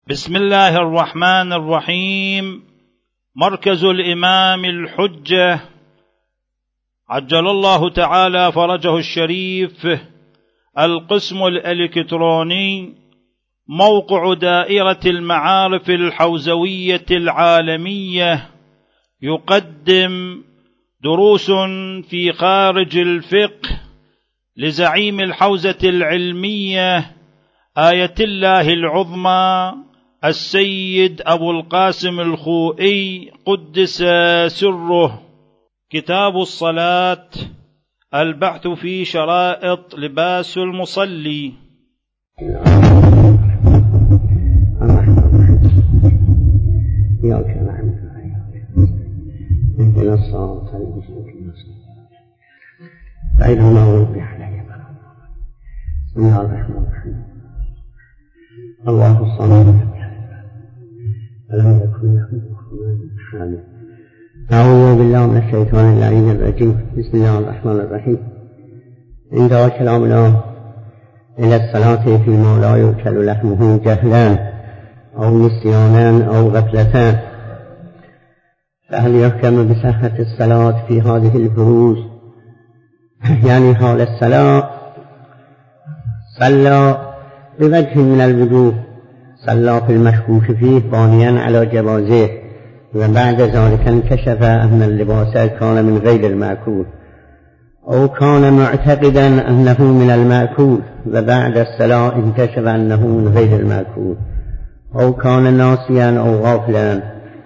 بسم الله الرحمن الرحيم. مركز الإمام الحجة عجل الله تعالى فرجه الشريف، القسم الإلكتروني، موقع دائرة المعارف الحوزوية العالمية، يقدم دروس في خارج الفقه لزعيم الحوزة العلمية آية الله العظمى السيد أبو القاسم الخوئي قدس سره. كتاب الصلاة، البحث في شرائط لباس المصلي. اهدنا الصراط المستقيم غير المغضوب عليهم ولا الضالين. بسم الله الرحمن الرحيم. الله الصمد فلم يكن له كفوا احد. أعوذ بالله من الشيطان اللعين الرجيم. بسم الله الرحمن الرحيم. عند كلامنا إلى الصلاة فيما لا يؤكل لحمه جهلا أو نسيانا أو غفلة، فهل يحكم بصحة الصلاة في هذه الفروض؟ يعني حال الصلاة صلى بوجه من الوجوه، صلى في المشكوك فيه بانيا على جوازه، وبعد ذلك انكشف أن اللباس كان من غير المأكول، أو كان معتقدا أنه من المأكول وبعد الصلاة انكشف أنه من غير المأكول، أو كان ناسيا أو غافلا.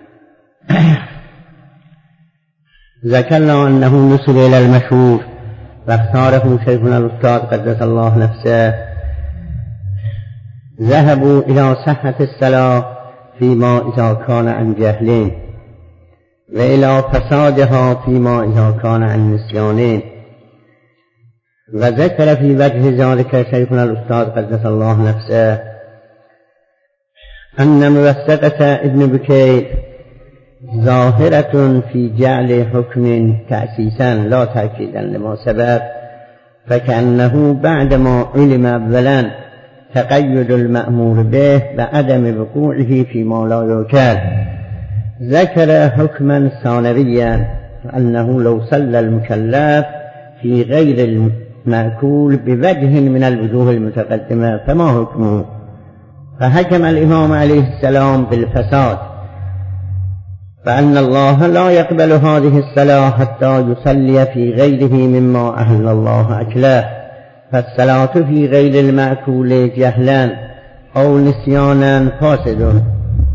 ذكرنا أنه نسب إلى المشهور واختاره شيخنا الأستاذ قدس الله نفسه. ذهبوا إلى صحة الصلاة فيما إذا كان عن جهلين، وإلى فسادها فيما إذا كان عن نسيانين. وذكر في وجه ذلك شيخنا الأستاذ قدس الله نفسه أن موثقة ابن بكير ظاهرة في جعل حكم تأسيسا لا تأكيدا لما سبق، فكأنه بعدما علم أولا تقيد المأمور به وعدم وقوعه فيما لا يؤكل، ذكر حكما ثانويا أنه لو صلى المكلف في غير المأكول بوجه من الوجوه المتقدمة فما حكمه؟ فحكم الإمام عليه السلام بالفساد، فأن الله لا يقبل هذه الصلاة حتى يصلي في غيره مما أهل الله أكله، فالصلاة في غير المأكول جهلا أو نسيانا فاسد.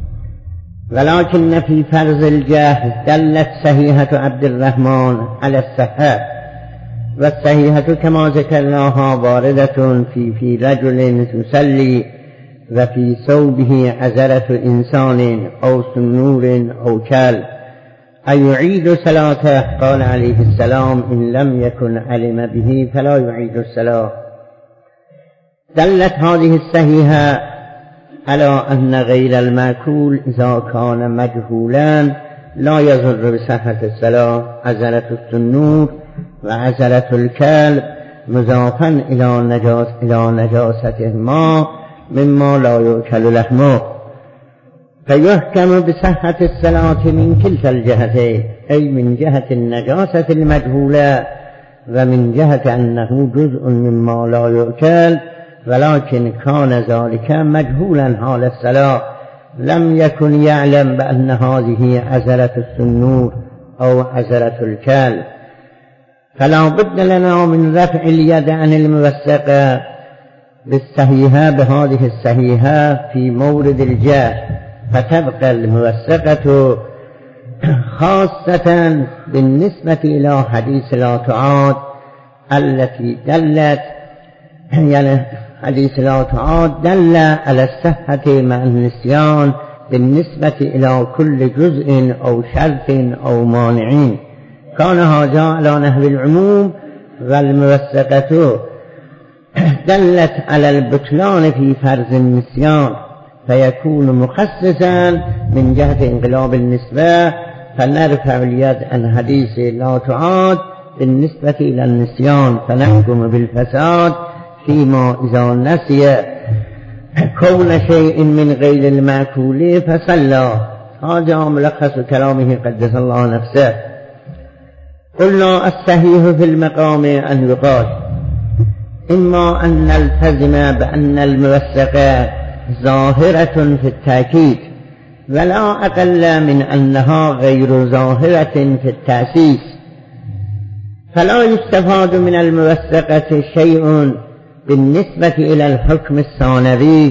ولكن في فرض الجهل دلت صحيحة عبد الرحمن على الصحة، والصحيحة كما ذكرناها واردة في رجل يصلي وفي ثوبه عذرة إنسان أو سنور أو كلب أيعيد صلاته؟ قال عليه السلام إن لم يكن علم به فلا يعيد الصلاة. دلت هذه الصحيحة على أن غير المأكول إذا كان مجهولا لا يضر بصحة الصلاة، عذرة السنور وعذرة الكلب مضافا إلى نجاستهما مما لا يؤكل لحمه، فيحكم بصحة الصلاة من كلتا الجهتين، أي من جهة النجاسة المجهولة ومن جهة أنه جزء مما لا يؤكل، ولكن كان ذلك مجهولا حال الصلاة، لم يكن يعلم بأن هذه عذرة السنور أو عذرة الكلب، فلا بد لنا من رفع اليد عن الموثقة بالصحيحة بهذه الصحيحة في مورد الجهل، فتبقى الموثقة خاصة بالنسبة إلى حديث لا تعاد التي دلت، يعني حديث لا تعاد دل على الصحة مع النسيان بالنسبة إلى كل جزء أو شرط أو مانع، كان هذا على نحو العموم، والموثقة دلت على البطلان في فرض النسيان، فيكون مخصصا من جهة انقلاب النسبة، فنرفع اليد عن حديث لا تعاد بالنسبة إلى النسيان، فنحكم بالفساد فيما إذا نسي كون شيء من غير المأكول فصلى. هذا ملخص كلامه قدس الله نفسه. قلنا الصحيح في المقام أن يقال إما أن نلتزم بأن الموثقة ظاهرة في التأكيد ولا أقل من أنها غير ظاهرة في التأسيس، فلا يستفاد من الموثقة شيء بالنسبة إلى الحكم الثانوي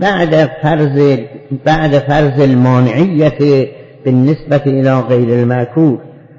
بعد فرض المانعية بالنسبة إلى غير المأكول.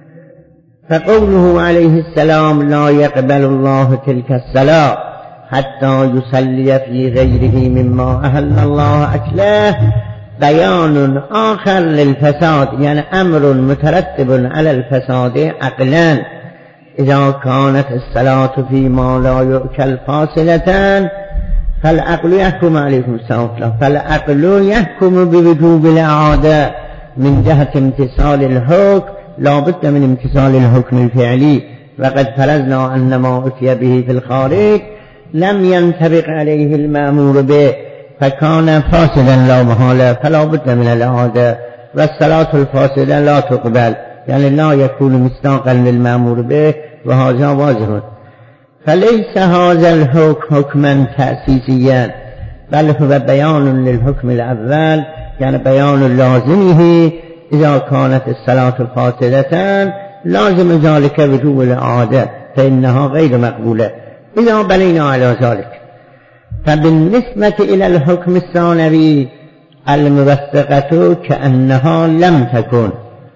فقوله عليه السلام لا يقبل الله تلك الصلاة حتى يصلي في غيره مما أهل الله أكله بيان آخر للفساد، يعني أمر مترتب على الفساد عقلا. إذا كانت الصلاة فيما لا يؤكل فاصلة فالعقل يحكم عليكم السلام، فالعقل يحكم بوجوب الإعادة من جهة امتثال الحكم لا بد من امتثال الحكم الفعلي، وقد فرضنا أن ما أتي به في الخارج لم ينطبق عليه المأمور به فكان فاسدا لا محالة، فلا بد من الإعادة. والصلاة الفاسدة لا تقبل، يعني لا يكون مصداقا للمأمور به، وهذا واضح. فليس هذا الحكم حكما تأسيسيا بل هو بيان للحكم الأول، يعني بيان لازمه. إذا كانت الصلاة فاسدة لازم ذلك وجوب الإعادة فإنها غير مقبولة إذا بنينا على ذلك. فبالنسبة إلى الحكم الثانوي الموثقة كأنها لم تكن،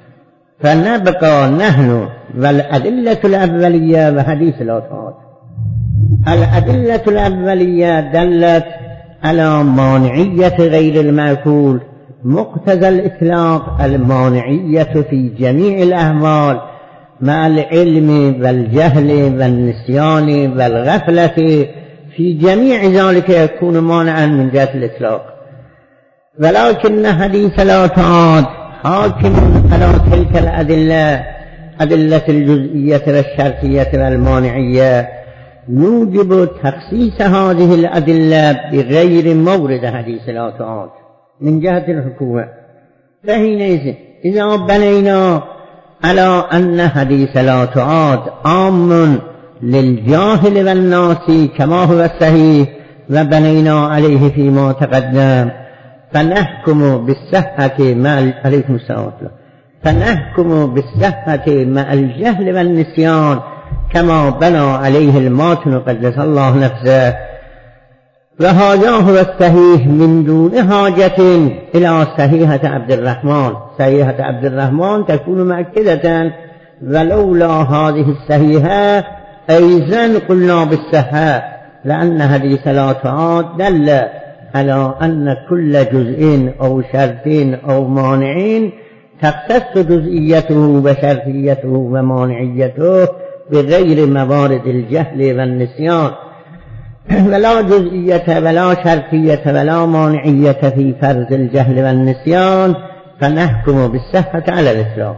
فنبقى نحن والأدلة الأولية وحديث الآثار. الأدلة الأولية دلت على مانعية غير المأكول، مقتضى الإطلاق المانعية في جميع الأحوال مع العلم والجهل والنسيان والغفلة، في جميع ذلك يكون مانعا من جهة الإطلاق. ولكن حديث الآثار حاكم على تلك الأدلة، أدلة الجزئية والشرطية والمانعية، يوجب تخصيص هذه الأدلة بغير مورد حديث الآثار من جهة الحكومة. فحينئذ إذا بنينا على أن حديث الآثار عام للجاهل والناس كما هو الصحيح وبنينا عليه فيما تقدم، فنحكم بالصحة مع عليكم السلام، فنحكم بالصحة مع الجهل والنسيان كما بنى عليه الماتن قدس الله نفسه. وهذا هو الصحيح من دون حاجة إلى صحيحة عبد الرحمن. صحيحة عبد الرحمن تكون مؤكدة، ولولا هذه الصحيحة أيضا قلنا بالصحة، لأن حديث الآثار دل على أن كل جزء أو شرط أو مانع تختص جزئيته وشرطيته ومانعيته بغير موارد الجهل والنسيان، ولا جزئية ولا شرطية ولا مانعية في فرض الجهل والنسيان، فنحكم بالصحة على الإطلاق.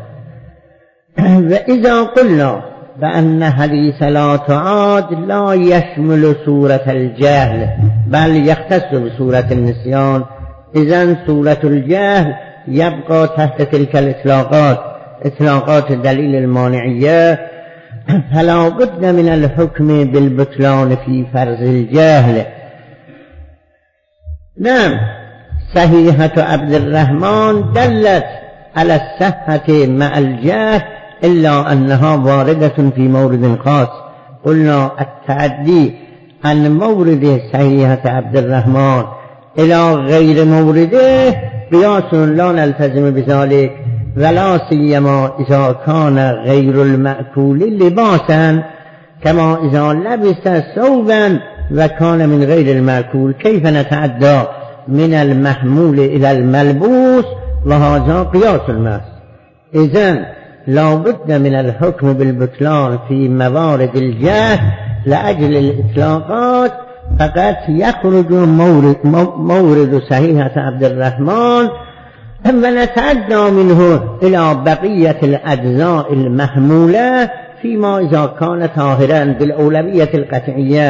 وإذا قلنا بأن حديث لا تعاد لا يشمل صورة الجهل بل يختص بصورة النسيان، إذن صورة الجهل يبقى تحت تلك الإطلاقات، إطلاقات الدليل المانعية، فلا بد من الحكم بالبطلان في فرض الجهل. نعم، صحيحة عبد الرحمن دلت على الصحة مع الجهل إلا أنها واردة في مورد خاص. قلنا التعدي عن مورد صحيحة عبد الرحمن إلى غير مورده قياس لا نلتزم بذلك، ولا سيما إذا كان غير المأكول لباسا، كما إذا لبس ثوبا وكان من غير المأكول، كيف نتعدى من المحمول إلى الملبوس؟ وهذا قياس الماس. إذن لا بد من الحكم بالبطلان في موارد الجهل لأجل الإطلاقات، فقد يخرج مورد صحيحة عبد الرحمن ونتعدى منه إلى بقية الأجزاء المحمولة فيما إذا كان طاهرا بالأولوية القطعية.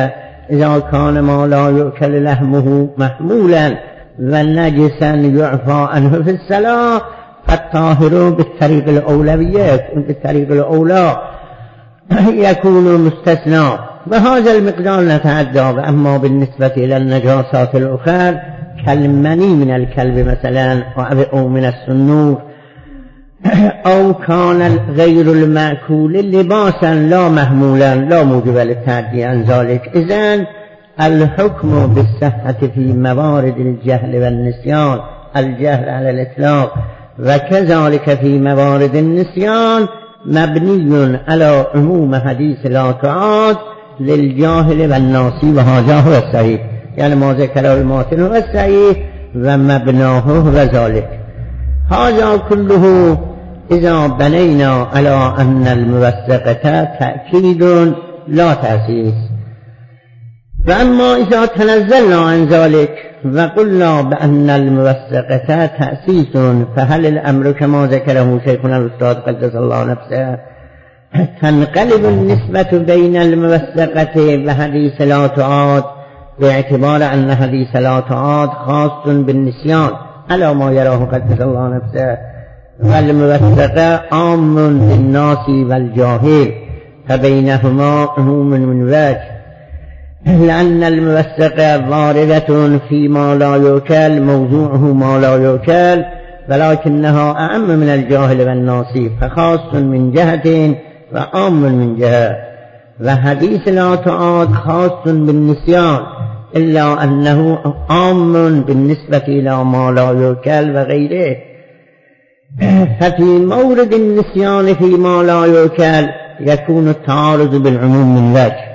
إذا كان ما لا يؤكل لحمه محمولا ونجسا يعفى عنه في الصلاة فالطاهر بالطريق الأولوية بالطريق الأولى يكون مستثنى، وهذا المقدار نتعدى. وأما بالنسبة إلى النجاسات الأخرى كالمني من الكلب مثلا أو من السنور أو كان غير المأكول لباسا لا محمولا لا موجب للتعدي عن ذلك، إذن الحكم بالصحة في موارد الجهل والنسيان، الجهل على الإطلاق، وكذلك في موارد النسيان مبني على عموم حديث لا تعاد للجاهل والناسي، وهذا هو الصحيح، يعني ما ذكره الماتن هو الصحيح ومبناه هو ذلك. هذا كله إذا بنينا على أن الموثقة تأكيد لا تأسيس. فأما إذا تنزلنا عن ذلك وقلنا بأن الموثقة تأسيس، فهل الأمر كما ذكره شيخنا الأستاذ قدس الله نفسه تنقلب النسبة بين الموثقة وحديث لا تعاد، باعتبار أن حديث لا تعاد خاص بالنسيان على ما يراه قدس الله نفسه، والموثقة عام بالناس والجاهل، فبينهما عموم من وجه، لأن الموثقة واردة فيما لا يؤكل موضوعه ما لا يؤكل، ولكنها أعم من الجاهل والناس، فخاص من جهة وعام من جهة. وحديث لا تعاد خاص بالنسيان إلا أنه عام بالنسبة إلى ما لا يؤكل وغيره، ففي مورد النسيان فيما لا يؤكل يكون التعارض بالعموم من وجه،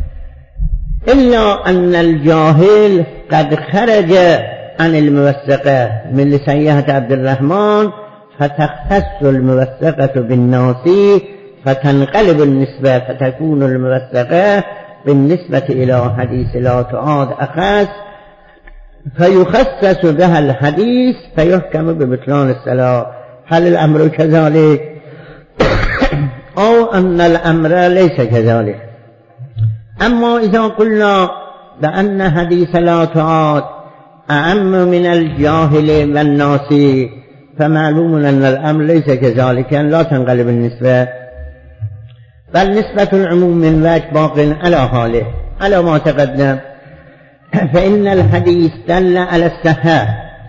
إلا أن الجاهل قد خرج عن الموثقة من لسيهة عبد الرحمن، فتختص الموثقة بالناس فتنقلب النسبة، فتكون الموثقة بالنسبة إلى حديث لا تعاد أخص، فيخصص بها الحديث فيحكم ببطلان الصلاة. هل الأمر كذلك أو أن الأمر ليس كذلك؟ أما إذا قلنا بأن حديث لا تعاد أعم من الجاهل والناس، فمعلوم أن الأمر ليس كذلك، يعني لا تنقلب النسبة، بل نسبة العموم من وجه باق على حاله على ما تقدم. فإن الحديث دل على الصحة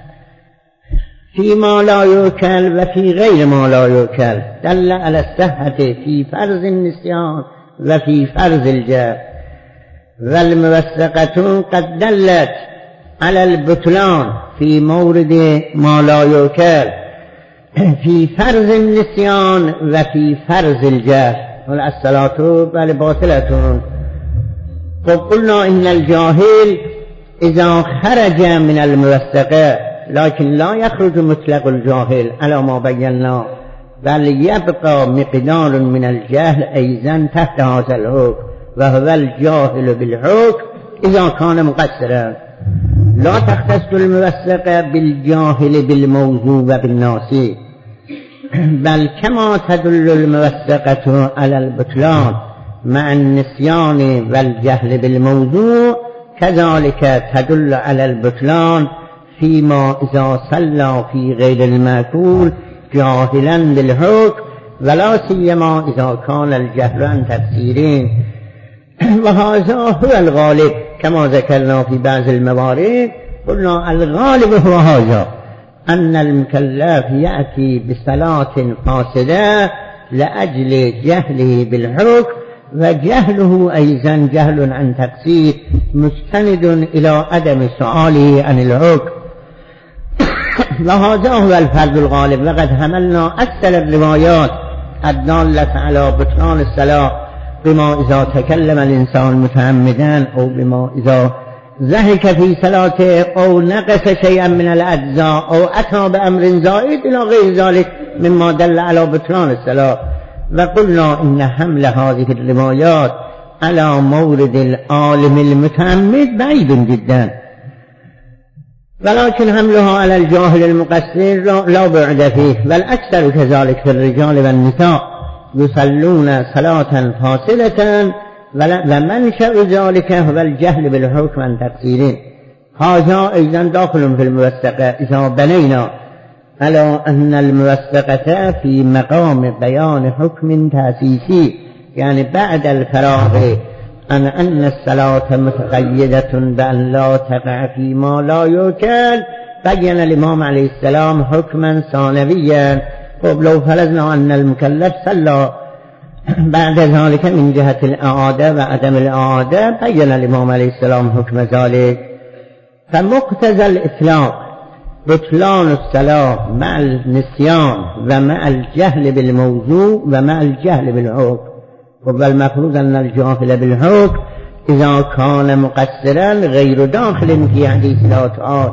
فيما لا يؤكل وفي غير ما لا يؤكل، دل على الصحة في فرض النسيان وفي فرض الجهل، والموثقة قد دلت على البطلان في مورد ما لا يؤكل في فرض النسيان وفي فرض الجهل، والصلاة بل باطلة. فقلنا إن الجاهل إذا خرج من الموثقة، لكن لا يخرج مطلق الجاهل على ما بينا، بل يبقى مقدار من الجهل أيضا تحت هذا الحكم، وهو الجاهل بالحكم إذا كان مقصرا. لا تختص الموثقة بالجاهل بالموضوع وبالناسي، بل كما تدل الموثقة على البطلان مع النسيان والجهل بالموضوع، كذلك تدل على البطلان فيما إذا صلى في غير المأكول جاهلا بالحكم، ولا سيما إذا كان الجهل عن تفسيره. وهذا هو الغالب كما ذكرنا في بعض الموارد، قلنا الغالب هو هذا، أن المكلف يأتي بصلاة فاسدة لأجل جهله بالحكم، وجهله أيضا جهل عن تقصير مستند إلى عدم سؤاله عن الحكم. وهذا هو الفرد الغالب. وقد حملنا أكثر الروايات الدالة على بطلان الصلاة بما إذا تكلم الإنسان متعمدا، أو بما إذا ضحك في صلاته، أو نقص شيئا من الأجزاء، أو أتى بأمر زائد إلى غير ذلك مما دل على بطلان الصلاة. وقلنا إن حمل هذه الروايات على مورد العالم المتعمد بعيد جدا، ولكن حملها على الجاهل المقصر لا بعد فيه، بل أكثر كذلك في الرجال والنساء يصلون صلاة فاصلة ومنشأ ذلك هو الجهل بالحكم عن تقصيره. هذا أيضا داخل في الموثقة إذا بنينا على أن الموثقة في مقام بيان حكم تأسيسي، يعني بعد الفراغ أن الصلاة متقيدة بأن لا تقع فيما لا يوكل، بين الإمام عليه السلام حكما ثانويا. طب لو فرضنا أن المكلف صلى بعد ذلك من جهة الإعادة وعدم الإعادة، بين الإمام عليه السلام حكم ذلك. فمقتضى الإطلاق بطلان الصلاة مع النسيان ومع الجهل بالموضوع ومع الجهل بالحكم. والمفروض أن الجاهل بالحكم إذا كان مقصرا غير داخل في حديث لا تعاد.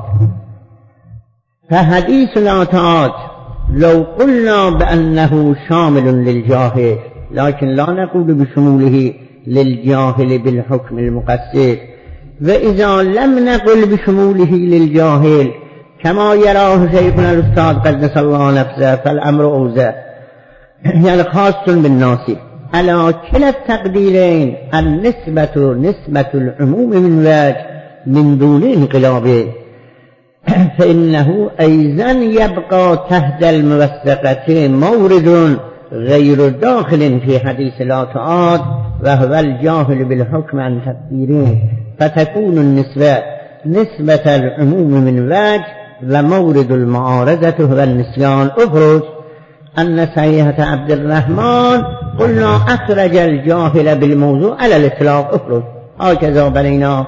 فحديث لا تعاد لو قلنا بأنه شامل للجاهل، لكن لا نقول بشموله للجاهل بالحكم المقصر. وإذا لم نقل بشموله للجاهل كما يراه شيخنا الأستاذ قدس الله نفسه، فالأمر أوزع، يعني خاص بالناس. على كلا التقديرين النسبة نسبة العموم من وجه من دون انقلاب، فإنه أيضا يبقى تحت الموثقة مورد غير داخل في حديث لا تعاد، وهو الجاهل بالحكم عن تقديره. فتكون النسبة نسبة العموم من وجه، ومورد المعارضة هو النسيان. أفرض أن صحيحة عبد الرحمن قلنا أخرج الجاهل بالموضوع على الإطلاق. أفرض هكذا بنينا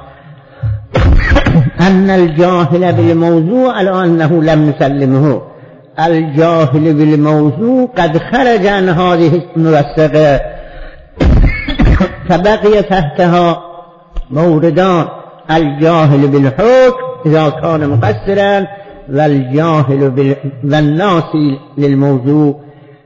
أن الجاهل بالموضوع على أنه لم نسلمه. الجاهل بالموضوع قد خرج عن هذه الموثقة، فبقي تحتها موردان: الجاهل بالحكم إذا كان مقصرا، والجاهل والناسي للموضوع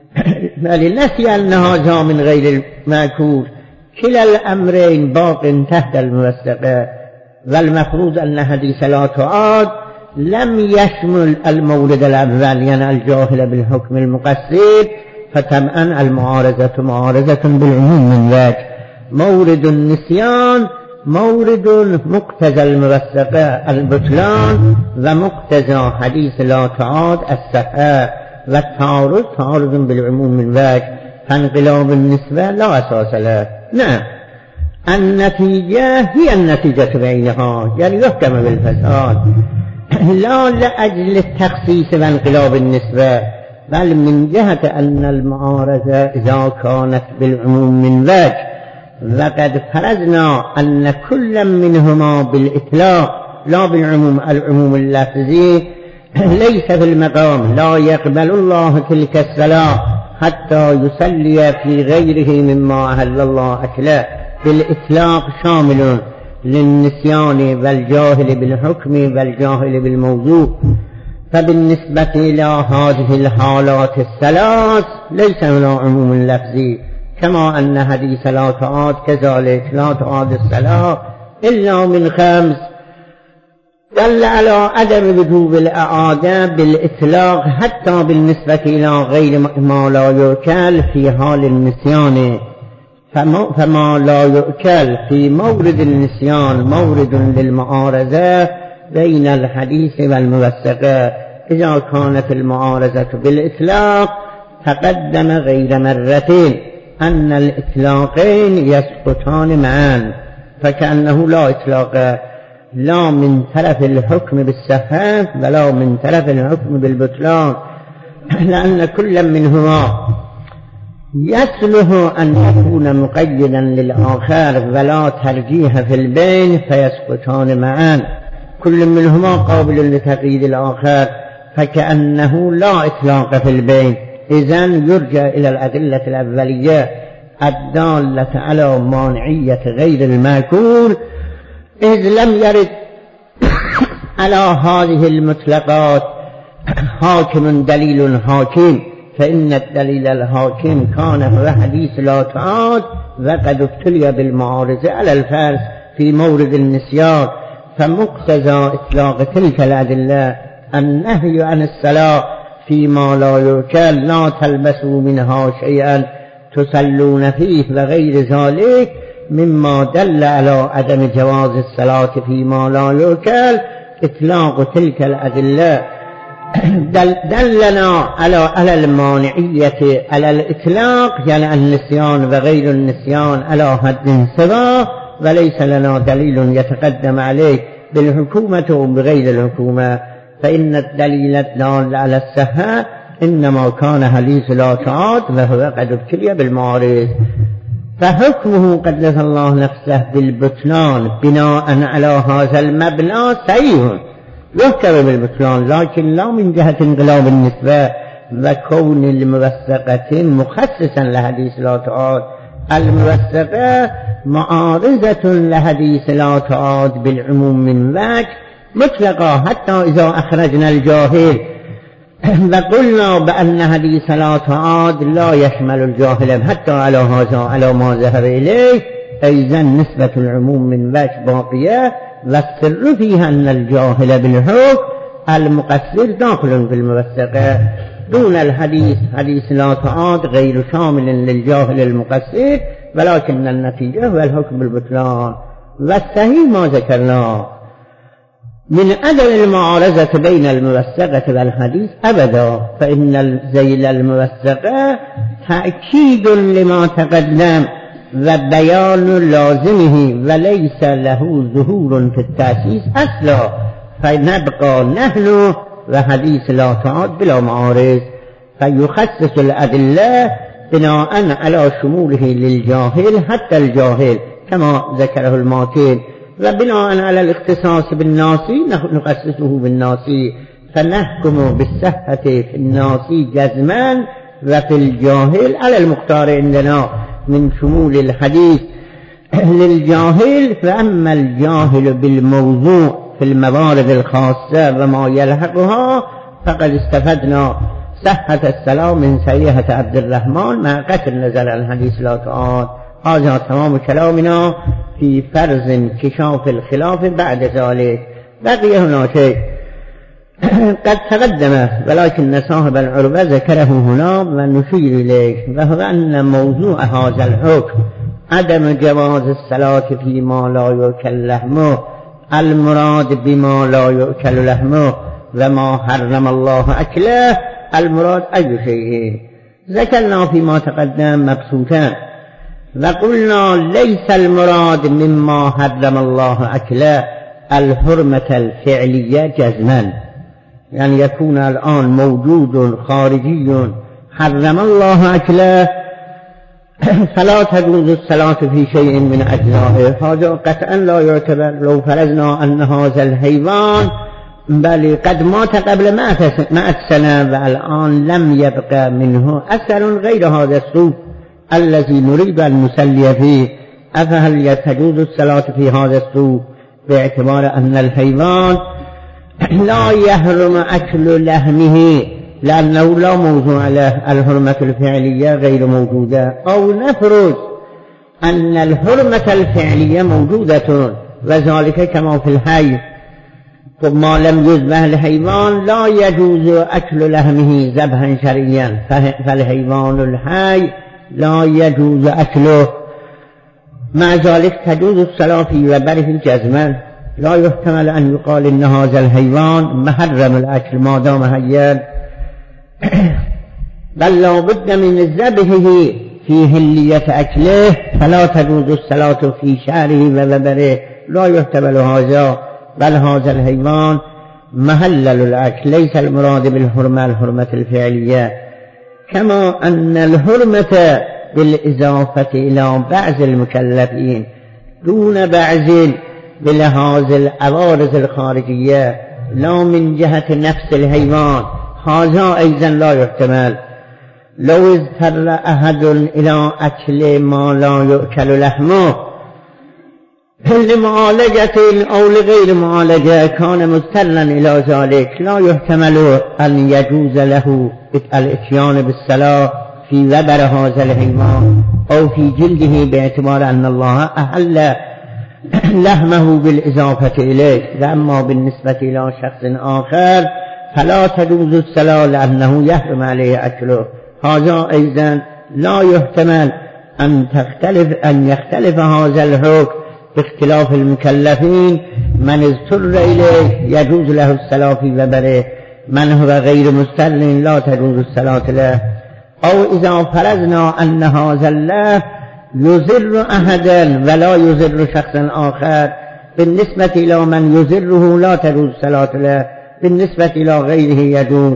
فلنسي أن هذا من غير المأكول. كلا الأمرين باق تحت الموثقة. والمفروض أن حديث لا تعاد لم يشمل المورد الأول، يعني الجاهل بالحكم المقصر، فتمأن المعارضة معارضة بالعموم من وجه. مورد النسيان مورد مقتضى الموثقة البطلان، ومقتضى حديث لا تعاد الصحة، والتعارض تعارض بالعموم من وجه، فانقلاب النسبة لا أساس له. نعم، النتيجة هي النتيجة بعينها، يعني يحكم بالفساد، لا لأجل التخصيص وانقلاب النسبة، بل من جهة أن المعارضة إذا كانت بالعموم من وجه، وقد فرضنا أن كل منهما بالإطلاق لا بالعموم، العموم اللفظي ليس في المقام. لا يقبل الله تلك الصلاة حتى يصلي في غيره مما أهل الله أكله، بالإطلاق شامل للنسيان والجاهل بالحكم والجاهل بالموضوع. فبالنسبة إلى هذه الحالات الثلاث ليس هنا عموم لفظي، كما أن حديث لا تعاد كذلك لا تعاد الصلاة إلا من خمس، دل على عدم وجوب الإعادة بالإطلاق حتى بالنسبة إلى غير ما لا يؤكل في حال النسيان. فما لا يؤكل في مورد النسيان مورد للمعارضة بين الحديث والموثقة. إذا كانت المعارضة بالإطلاق تقدم غير مرتين أن الإطلاقين يسقطان معا، فكأنه لا إطلاق لا من طرف الحكم بالصحة ولا من طرف الحكم بالبطلان، لأن كل منهما يصلح أن يكون مقيدا للآخر ولا ترجيح في البين فيسقطان معا. كل منهما قابل لتقييد الآخر، فكأنه لا إطلاق في البين. إذن يرجع إلى الأدلة الأولية الدالة على مانعية غير المأكول، إذ لم يرد على هذه المطلقات حاكم دليل حاكم، فإن الدليل الحاكم كان هو حديث لا تعاد، وقد ابتلي بالمعارضة على الفرض في مورد النسيان. فمقتضى إطلاق تلك الأدلة النهي عن الصلاة فيما لا يؤكل، لا تلبسوا منها شيئا تصلون فيه وغير ذلك، مما دل على عدم جواز الصلاة فيما لا يؤكل إطلاق تلك الأدلة دلنا على المانعية على الإطلاق، يعني النسيان وغير النسيان على حد سواء، وليس لنا دليل يتقدم عليه بالحكومة وبغير الحكومة، فإن الدليل الدال على الصحة إنما كان حديث لا تعاد وهو قد ابتلي بالمعارض، فحكمه قدس الله نفسه بالبطلان بناء على هذا المبنى صحيح يحكم بالبطلان، لكن لا من جهة انقلاب النسبة وكون الموثقة مخصصا لحديث لا تعاد. الموثقة معارضة لحديث لا تعاد بالعموم من وجه مطلقة، حتى إذا أخرجنا الجاهل وقلنا بأن حديث لا تعاد لا يشمل الجاهل حتى على هذا على ما ذهب إليه، أيضا نسبة العموم من وجه باقية، والسر فيها أن الجاهل بالحكم المقصر داخل في الموثقة دون الحديث. حديث لا تعاد غير شامل للجاهل المقصر، ولكن النتيجة هو الحكم بالبطلان. والصحيح ما ذكرناه من عدم المعارضة بين الموثقة والحديث أبدا، فإن ذيل الموثقة تأكيد لما تقدم وبيان لازمه وليس له ظهور في التأسيس أصلا، فنبقى نحن وحديث لا تعاد بلا معارض، فيخصص الأدلة بناء على شموله للجاهل حتى الجاهل كما ذكره الماتين، وبناء على الاختصاص بالناصي نخصصه بالناصي، فنحكم بالصحة في الناصي جزما وفي الجاهل على المختار عندنا من شمول الحديث للجاهل. فأما الجاهل بالموضوع في الموارد الخاصة وما يلحقها فقد استفدنا صحة السلام من صحيحة عبد الرحمن مع قطع النظر عن الحديث لا تعاد. هذا تمام كلامنا في فرض انكشاف الخلاف. بعد ذلك بقي هنا شيء قد تقدم ولكن صاحب العربة ذكره هنا ونشير إليه، وهو أن موضوع هذا الحكم عدم جواز الصلاة فيما لا يؤكل لحمه، المراد بما لا يؤكل لحمه وما حرم الله أكله المراد أي شيء. ذكرنا فيما تقدم مبسوطا وقلنا ليس المراد مما حرم الله أكله الحرمة الفعلية جزما، يعني يكون الآن موجود خارجي حرم الله أكله فلا تجوز الصلاة في شيء من أجزائه، هذا قطعا لا يعتبر. لو فرضنا أن هذا الحيوان بل قد مات قبل 100 سنة والآن لم يبقى منه أثر غير هذا الصوف الذي نريد أن نصلي فيه، أفهل تجوز الصلاة في هذا الصوف باعتبار أن الحيوان لا يحرم أكل لحمه لأنه لا موضوع له، الحرمة الفعلية غير موجودة. أو نفرض أن الحرمة الفعلية موجودة وذلك كما في الحي، ما لم يذبح الحيوان لا يجوز أكل لحمه ذبحا شرعيا، فالحيوان الحي لا يجوز أكله، مع ذلك تجوز الصلاة في وبره جزما. لا يحتمل أن يقال إن هذا الحيوان محرم الأكل ما دام حيا، بل لا بد من ذبحه في هلية أكله، فلا تجوز الصلاة في شعره ووبره، لا يحتمل هذا، بل هذا الحيوان محلل الأكل. ليس المراد بالحرمة الحرمة الفعلية، كما أن الحرمة بالإضافة إلى بعض المكلفين دون بعض بلحاظ العوارض الخارجية لا من جهة نفس الحيوان، هذا أيضا لا يحتمل. لو اضطر أحد إلى أكل ما لا يؤكل لحمه لمعالجة أو لغير معالجة كان مضطرا إلى ذلك، لا يحتمل أن يجوز له الإتيان بالصلاة في وبر هذا الحيوان أو في جلده باعتبار أن الله أحل لحمه بالإضافة إليه. وأما بالنسبة إلى شخص آخر فلا تجوز الصلاة لأنه يحرم عليه أكله، هذا أيضا لا يحتمل أن يختلف هذا الحكم باختلاف المكلفين. من اضطر إليه يجوز له الصلاة في ببره، من هو غير مضطر لا تجوز الصلاة له. أو إذا فرضنا أن هذا اللهو يضر أحدا ولا يضر شخصا آخر، بالنسبة إلى من يضره لا تجوز الصلاة له، بالنسبة إلى غيره يجوز.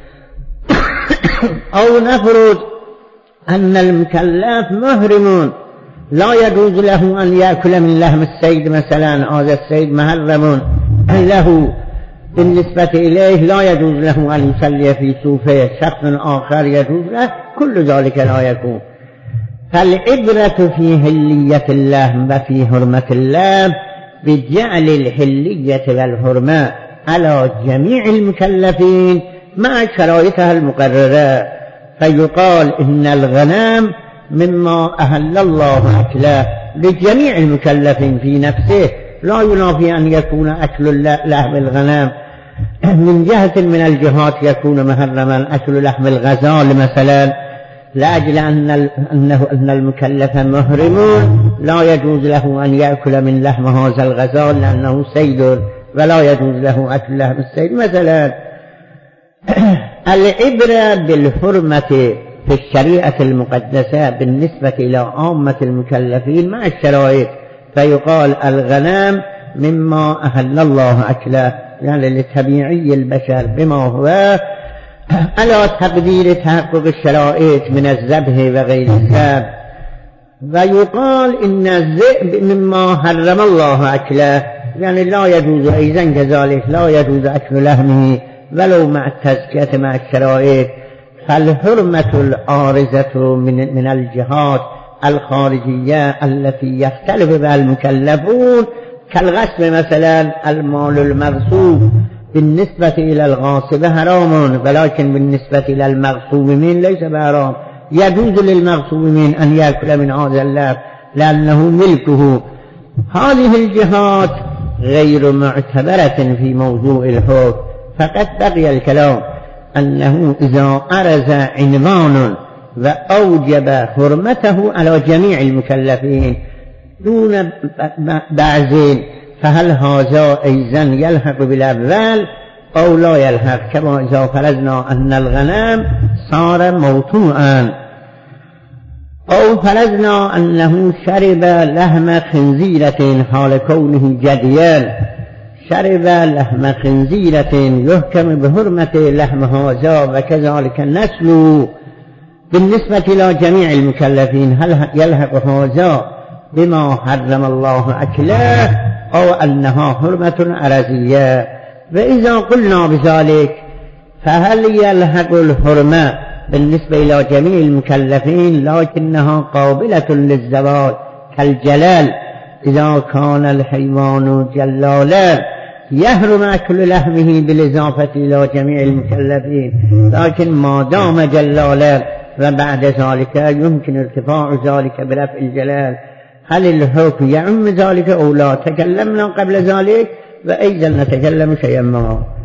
أو نفرض أن المكلف محرم لا يجوز له أن يأكل من لحم الصيد مثلا، هذا الصيد محرم له، بالنسبة إليه لا يجوز له أن يصلي في صوفه، شخص آخر يجوز له، كل ذلك لا يكون. فالعبرة في حلية اللحم وفي حرمة اللحم بجعل الحلية والحرمة على جميع المكلفين مع شرائطها المقررة. فيقال إن الغنم مما أهل الله أكله لجميع المكلفين في نفسه، لا ينافي أن يكون أكل لحم الغنم من جهة من الجهات يكون محرما، أكل لحم الغزال مثلا، لأجل أن المكلف محرم لا يجوز له أن يأكل من لحم هذا الغزال لأنه صيد، ولا يجوز له أكل لحم الصيد مثلا. العبرة بالحرمة في الشريعة المقدسة بالنسبة إلى عامة المكلفين مع الشرائط. فيقال الغنم مما أهل الله أكله، يعني لطبيعي البشر بما هو على تقدير تحقق الشرائط من الذبح وغير الذبح. ويقال إن الذئب مما حرم الله أكله، يعني لا يجوز أيضا كذلك، لا يجوز أكل لحمه ولو مع التزكية مع الشرائط. فالحرمة العارضة من الجهات الخارجية التي يختلف بها المكلفون كالغصب مثلا، المال المغصوب بالنسبة إلى الغاصب حرام، ولكن بالنسبة إلى المغصوب من ليس بحرام. يجوز للمغصوب من أن يأكل من هذا اللحم لأنه ملكه. هذه الجهات غير معتبرة في موضوع الحكم. فقد بقي الكلام أنه إذا أرز عنوان وأوجب حرمته على جميع المكلفين دون بعضين، فهل هذا أيضا يلحق بالأول أو لا يلحق؟ كما إذا فرضنا أن الغنم صار موطوعا، أو فرضنا أنه شرب لحم خنزيرة حال كونه جديا، شرب لحم خنزيرة يحكم بحرمة لحم هذا وكذلك النسل. بالنسبة إلى جميع المكلفين هل يلحق هذا بما حرم الله أكله أو أنها حرمة عرضية؟ وإذا قلنا بذلك فهل يلحق الحرمة بالنسبة إلى جميع المكلفين لكنها قابلة للزواج كالجلال؟ إذا كان الحيوان جلالا يحرم أكل لحمه بالإضافة إلى جميع المكلفين، لكن ما دام جلالا وبعد ذلك يمكن ارتفاع ذلك برفع الجلال، هل الحكم يعم ذلك أو لا؟ تكلمنا قبل ذلك وأيضا نتكلم شيئا ما.